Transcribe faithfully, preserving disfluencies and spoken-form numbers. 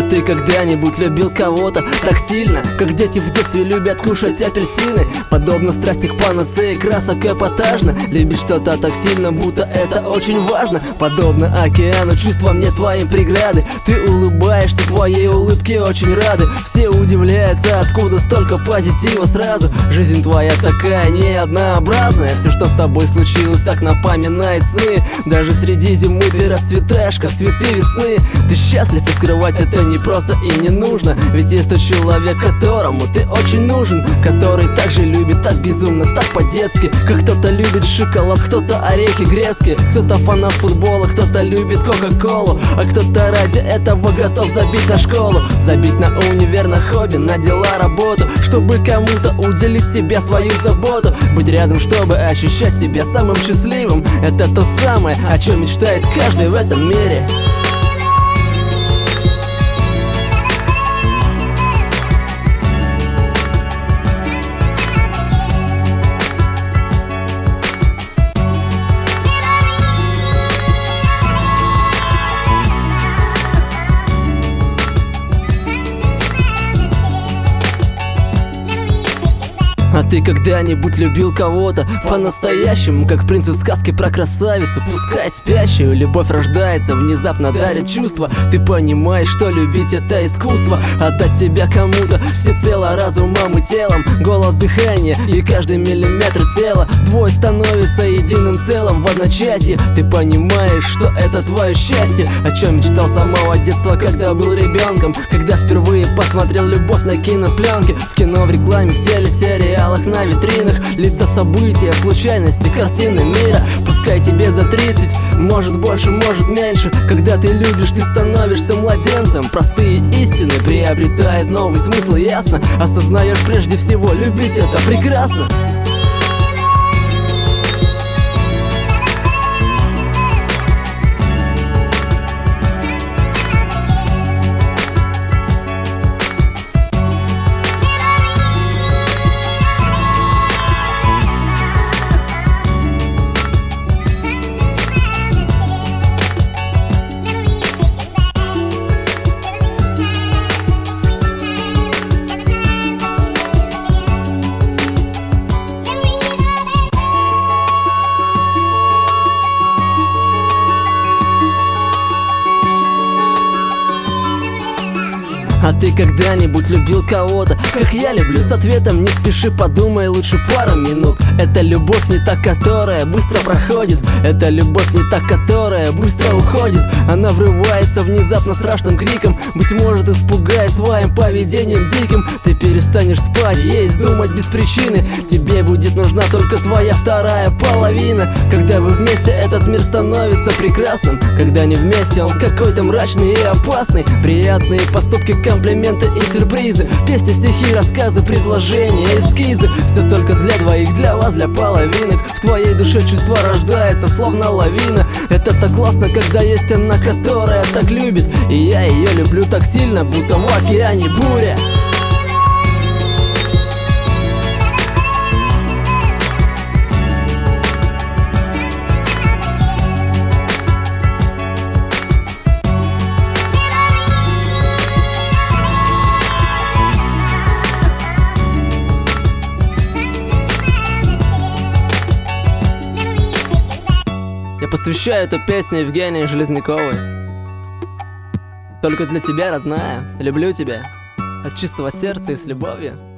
А ты когда-нибудь любил кого-то так сильно, как дети в детстве любят кушать апельсины? Подобно страсти к панацеи красок эпатажно. Любишь что-то так сильно, будто это очень важно. Подобно океану, чувствам не твоим преграды. Ты улыбаешься, твоей улыбке очень рады. Все удивляются, откуда столько позитива сразу. Жизнь твоя такая неоднообразная. Все, что с тобой случилось, так напоминает сны. Даже среди зимы ты расцветаешь, как цветы весны. Ты счастлив, и скрывать это не просто и не нужно. Ведь есть тот человек, которому ты очень нужен, который так же любит, так безумно, так по-детски. Как кто-то любит шоколад, кто-то орехи грецкие, кто-то фанат футбола, кто-то любит кока-колу, а кто-то ради этого готов забить на школу, забить на универ, на хобби, на дела, работу, чтобы кому-то уделить себе свою заботу. Быть рядом, чтобы ощущать себя самым счастливым. Это то самое, о чем мечтает каждый в этом мире. А ты когда-нибудь любил кого-то по-настоящему, как принц из сказки про красавицу? Пускай спящую, любовь рождается, внезапно дарит чувства. Ты понимаешь, что любить это искусство, отдать себя кому-то всецело разумом и телом. Голос, дыхание и каждый миллиметр тела. Двое становятся единым целым в одночасье. Ты понимаешь, что это твое счастье, о чем мечтал с самого детства, когда был ребенком. Когда впервые посмотрел любовь на кинопленке, в кино, в рекламе, в телесериале, на витринах, лица, события, случайности, картины мира. Пускай тебе за тридцать, может больше, может меньше. Когда ты любишь, ты становишься младенцем. Простые истины приобретают новый смысл, ясно? Осознаешь прежде всего, любить это прекрасно. А ты когда-нибудь любил кого-то, как я люблю? С ответом не спеши, подумай лучше пару минут. Это любовь не та, которая быстро проходит. Это любовь не та, которая быстро уходит. Она врывается внезапно страшным криком. Быть может, испугает своим поведением диким. Ты перестанешь спать, есть, думать без причины. Тебе будет нужна только твоя вторая половина. Когда вы вместе, этот мир становится прекрасным. Когда не вместе, он какой-то мрачный и опасный. Приятные поступки, комплименты и сюрпризы, песни, стихи, рассказы, предложения, эскизы. Все только для двоих, для вас, для половинок. В твоей душе чувство рождается, словно лавина. Это так классно, когда есть она, которая так любит. И я ее люблю так сильно, будто в океане буря. Я посвящаю эту песню Евгении Железняковой. Только для тебя, родная, люблю тебя от чистого сердца и с любовью.